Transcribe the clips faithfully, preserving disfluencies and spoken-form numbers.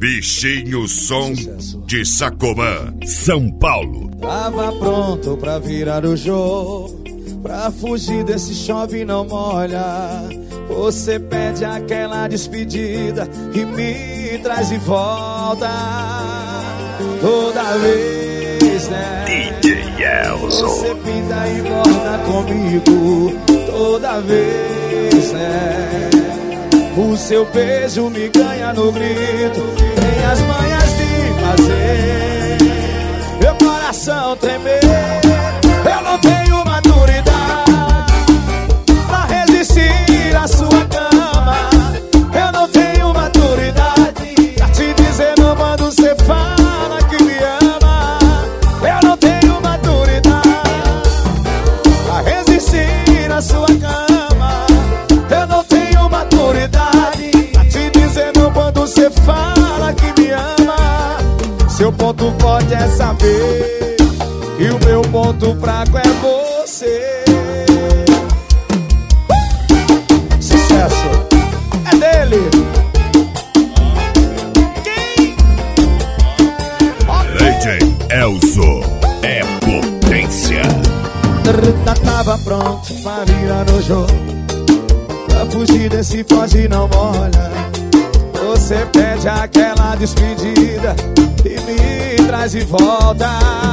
Bichinho Som de Sacomã, São Paulo. Tava pronto pra virar o jogo, pra fugir desse chove não molha. Você pede aquela despedida e me traz de volta. Toda vez, né? D J Elzo. Você pinta e borda comigo. Toda vez, né? O seu beijo me ganha no grito. Tem as manhas de fazer meu coração tremer. Eu não tenho maturidade pra resistir à sua cama. Eu não tenho maturidade pra te dizer não quando você fala que me ama. Eu não tenho maturidade pra resistir à sua cama. Eu não tenho maturidade pra te dizer não quando você fala que me ama. Seu ponto forte é saber e o meu ponto fraco é você. Sucesso é dele. Quem? D J Elzo é potência. Tava pronto pra virar no jogo, pra fugir desse foge não molha. Você pede aquela despedida e me traz de volta.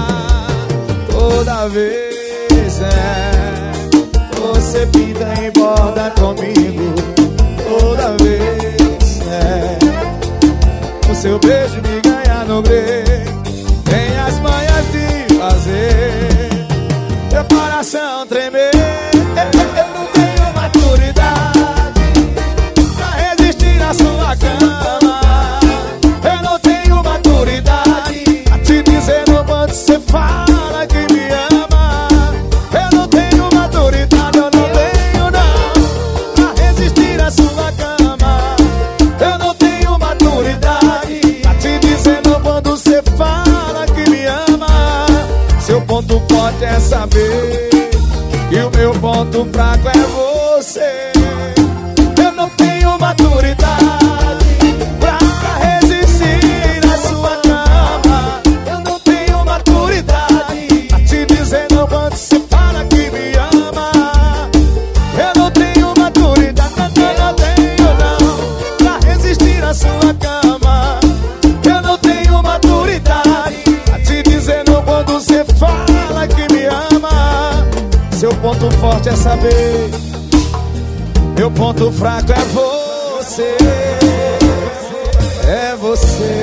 Toda vez, é, você pinta e borda comigo. Toda vez, é, o seu beijo me ganha no grego. Tem as manhas de fazer meu coração tremer. Eu não tenho maturidade pra resistir à sua cama. Eu não tenho maturidade pra te dizer no quando você fala que me ama. Eu não tenho maturidade, eu não tenho não pra resistir à sua cama. Eu não tenho maturidade pra te dizer no quando você fala que me ama. Seu ponto forte é saber e o meu ponto fraco é você. Eu não tenho maturidade pra resistir à sua cama. Eu não tenho maturidade pra te dizer não quando você fala que me ama. Eu não tenho maturidade, eu não tenho não pra resistir à sua cama. Eu não tenho maturidade pra te dizer não quando você fala que me ama. Seu ponto forte é saber, meu ponto fraco é você. É você.